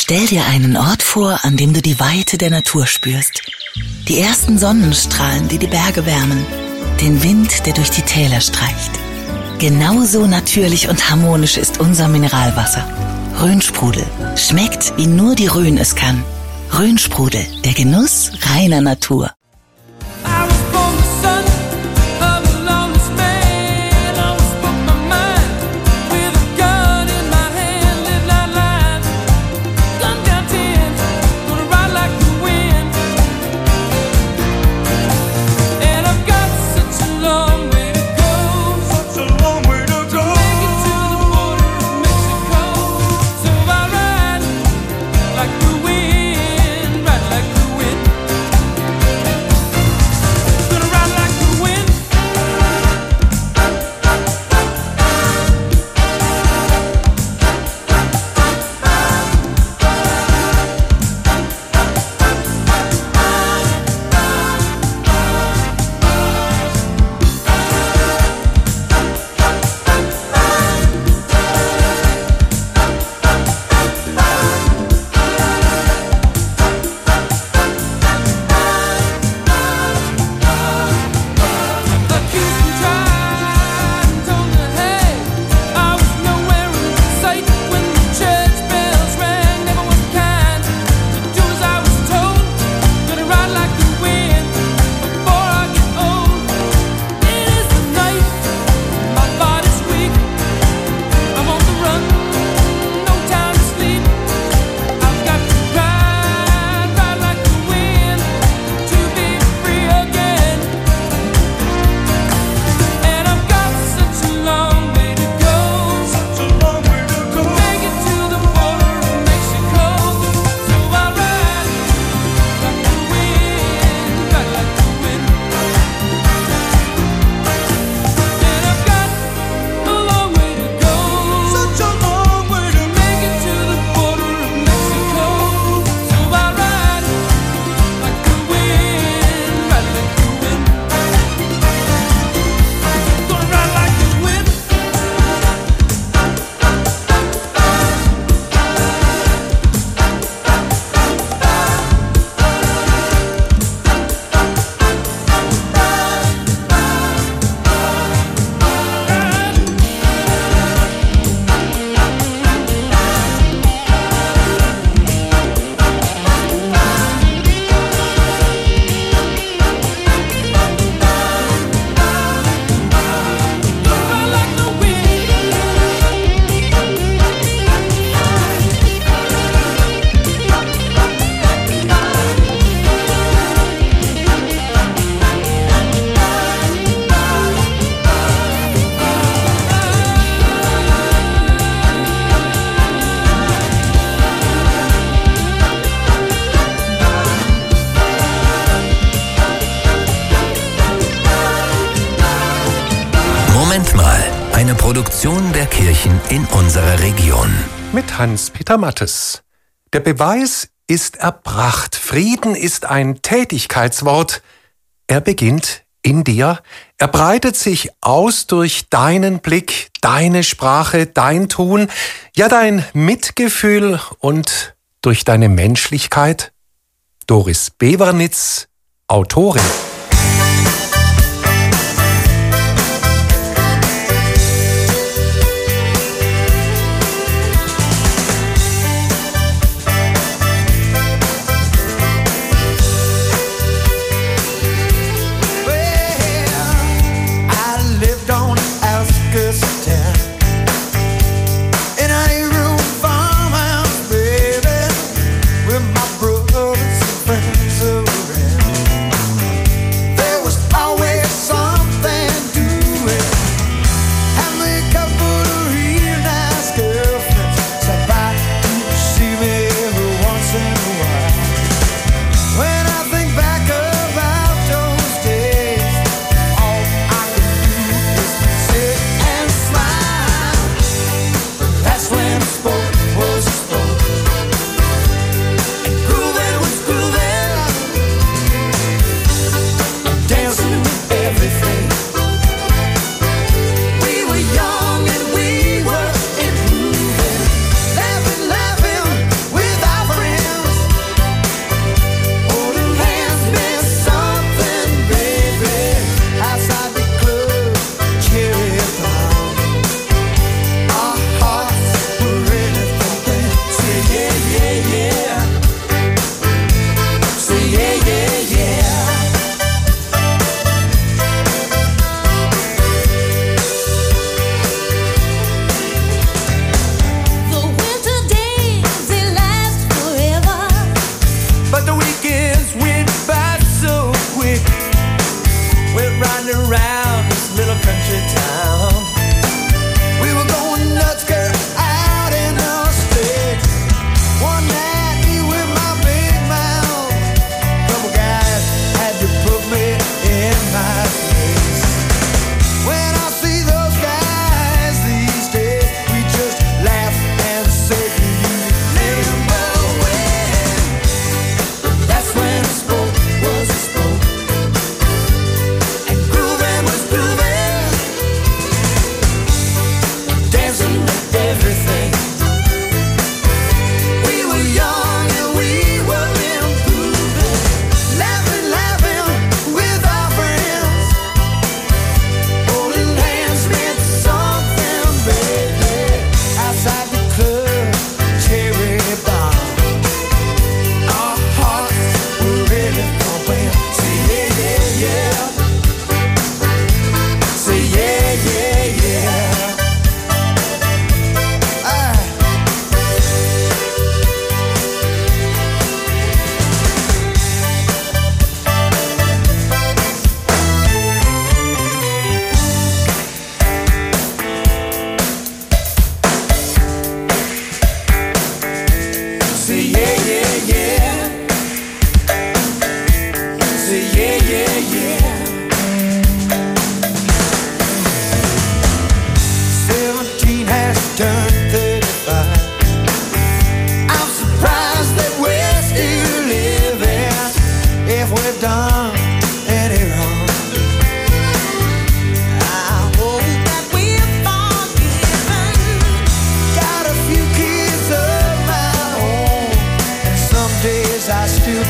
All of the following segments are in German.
Stell dir einen Ort vor, an dem du die Weite der Natur spürst. Die ersten Sonnenstrahlen, die die Berge wärmen. Den Wind, der durch die Täler streicht. Genauso natürlich und harmonisch ist unser Mineralwasser. Rhönsprudel. Schmeckt, wie nur die Rhön es kann. Rhönsprudel, der Genuss reiner Natur. Eine Produktion der Kirchen in unserer Region. Mit Hans-Peter Mattes. Der Beweis ist erbracht. Frieden ist ein Tätigkeitswort. Er beginnt in dir. Er breitet sich aus durch deinen Blick, deine Sprache, dein Tun, ja dein Mitgefühl und durch deine Menschlichkeit. Doris Bevernitz, Autorin.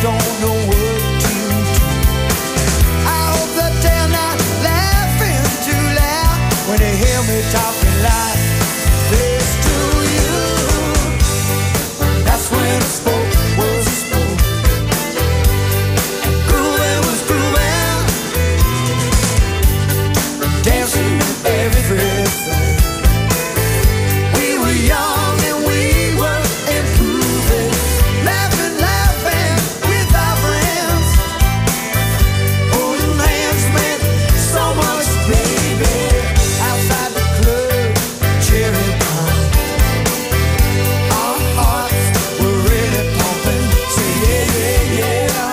don't know what to do. I hope that they're not laughing too loud when they hear me talking like this to you. That's when I spoke, was spoke, and grooving was grooving, dancing with everything. We were young and we were improving, laughing, laughing with our friends. Holding hands meant so much, baby. Outside the club, cherry pie. Our hearts were really pumping. Say yeah, yeah, yeah.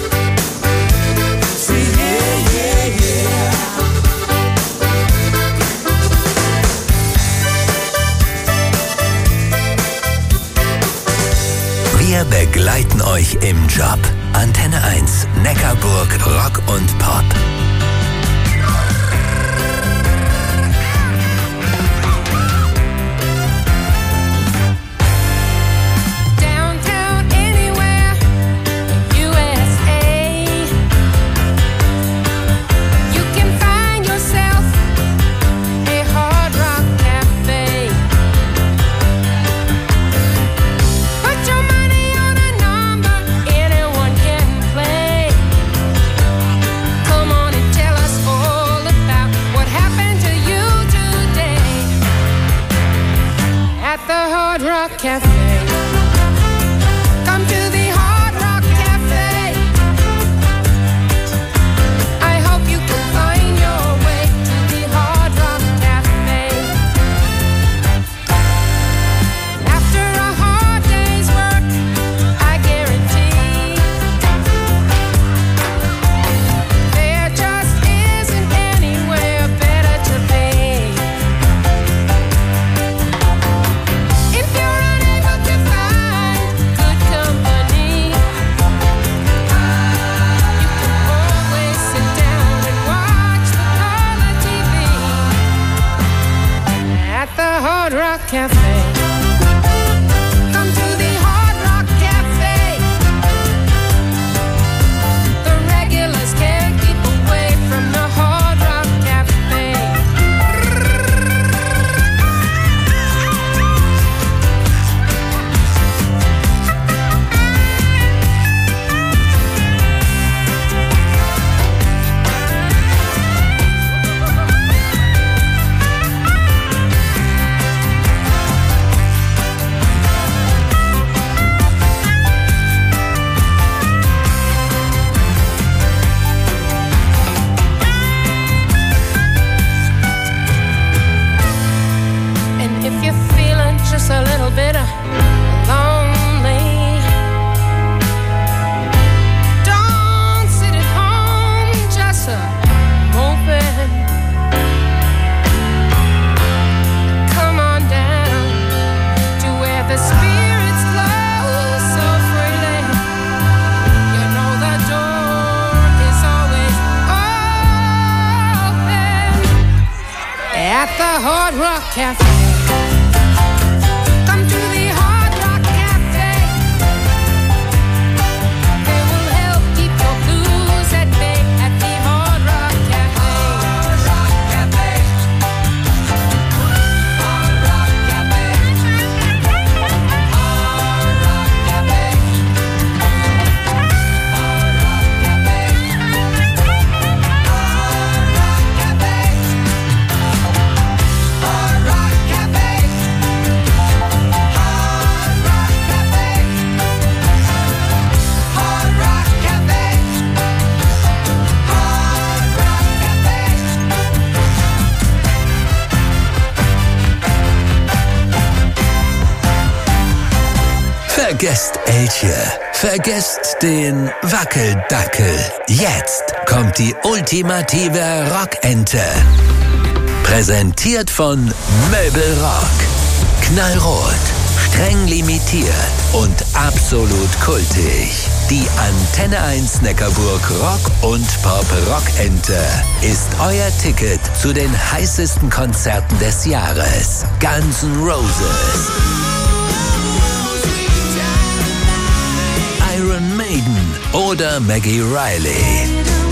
Say yeah, yeah, yeah. Wir begleiten euch im Job. Antenne 1, Neckarburg, Rock und Pop. Downtown anywhere, USA. You can find yourself a Hard Rock Cafe. Put your money on a number anyone can play. Come on and tell us all about what happened to you today at the Hard Rock Cafe. Come to the Hard Rock Cafe. I hope you can find your way to the Hard Rock Cafe. After a hard day's work, I guarantee there just isn't anywhere better to be. If you're unable to find good company, you can always sit down and watch the color TV at the Hard Rock Cafe. Come to the Hard Rock Cafe. The regulars can't keep away from the Hard Rock Cafe. And if you're feeling just a little bit lonely, don't sit at home just moping. Come on down to where the spirits flow so freely. You know the door is always open at the Hard Rock Cafe. Come to the Hard Rock Cafe. They will help keep your blues at bay at the Hard Rock Cafe. Hard Rock Cafe. Hard Rock Cafe. Hard Rock Cafe. Hard Rock Cafe. Hard Rock Cafe. Hard Rock Cafe. Vergesst Elche, vergesst den Wackeldackel. Jetzt kommt die ultimative Rockente. Präsentiert von Möbelrock. Knallrot, streng limitiert und absolut kultig. Die Antenne 1 Neckarburg Rock und Pop Rockente ist euer Ticket zu den heißesten Konzerten des Jahres. Guns N' Roses, Iron Maiden oder Maggie Riley.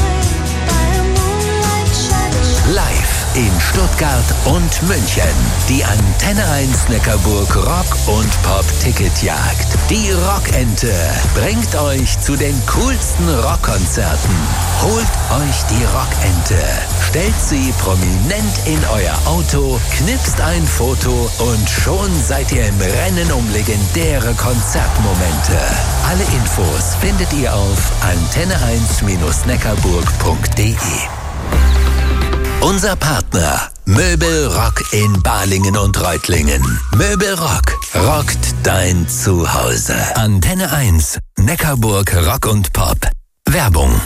Live in Stuttgart und München. Die Antenne 1 Neckarburg Rock und Pop Ticketjagd. Die Rockente bringt euch zu den coolsten Rockkonzerten. Holt euch die Rockente, stellt sie prominent in euer Auto, knipst ein Foto und schon seid ihr im Rennen um legendäre Konzertmomente. Alle Infos findet ihr auf antenne1-neckarburg.de. Unser Partner Möbel Rock in Balingen und Reutlingen. Möbel Rock rockt dein Zuhause. Antenne 1, Neckarburg Rock und Pop. Werbung.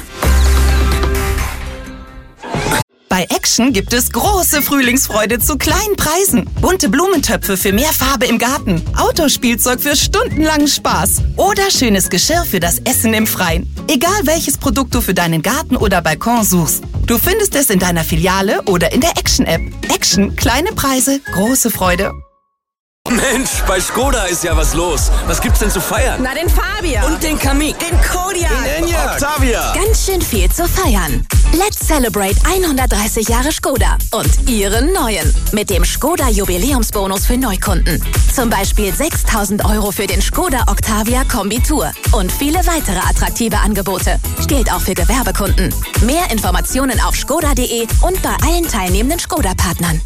Bei Action gibt es große Frühlingsfreude zu kleinen Preisen. Bunte Blumentöpfe für mehr Farbe im Garten. Autospielzeug für stundenlangen Spaß. Oder schönes Geschirr für das Essen im Freien. Egal welches Produkt du für deinen Garten oder Balkon suchst. Du findest es in deiner Filiale oder in der Action-App. Action, kleine Preise, große Freude. Mensch, bei Skoda ist ja was los. Was gibt's denn zu feiern? Na, den Fabia. Und den Kamiq. Den Kodiaq. Den Enyaq. Octavia. Ganz schön viel zu feiern. Let's celebrate 130 Jahre Skoda und ihren neuen. Mit dem Skoda Jubiläumsbonus für Neukunden. Zum Beispiel 6.000 € für den Skoda Octavia Kombi Tour. Und viele weitere attraktive Angebote. Gilt auch für Gewerbekunden. Mehr Informationen auf skoda.de und bei allen teilnehmenden Skoda-Partnern.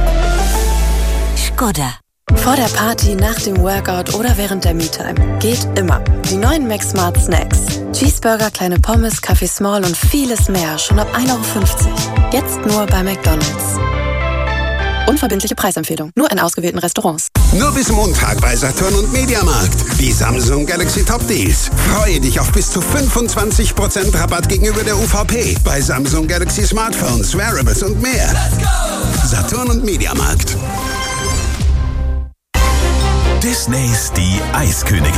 Skoda. Vor der Party, nach dem Workout oder während der Me-Time. Geht immer. Die neuen Mac Smart Snacks. Cheeseburger, kleine Pommes, Kaffee Small und vieles mehr. Schon ab 1,50 €. Jetzt nur bei McDonald's. Unverbindliche Preisempfehlung. Nur in ausgewählten Restaurants. Nur bis Montag bei Saturn und Mediamarkt. Die Samsung Galaxy Top Deals. Freue dich auf bis zu 25% Rabatt gegenüber der UVP. Bei Samsung Galaxy Smartphones, Wearables und mehr. Let's go! Saturn und Mediamarkt. Disneys Die Eiskönigin.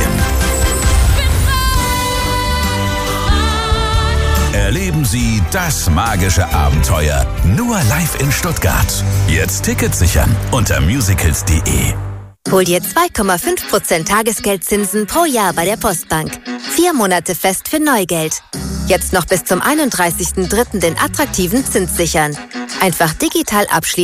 Erleben Sie das magische Abenteuer nur live in Stuttgart. Jetzt Tickets sichern unter musicals.de. Hol dir 2,5% Tagesgeldzinsen pro Jahr bei der Postbank. 4 Monate fest für Neugeld. Jetzt noch bis zum 31.03. den attraktiven Zins sichern. Einfach digital abschließen.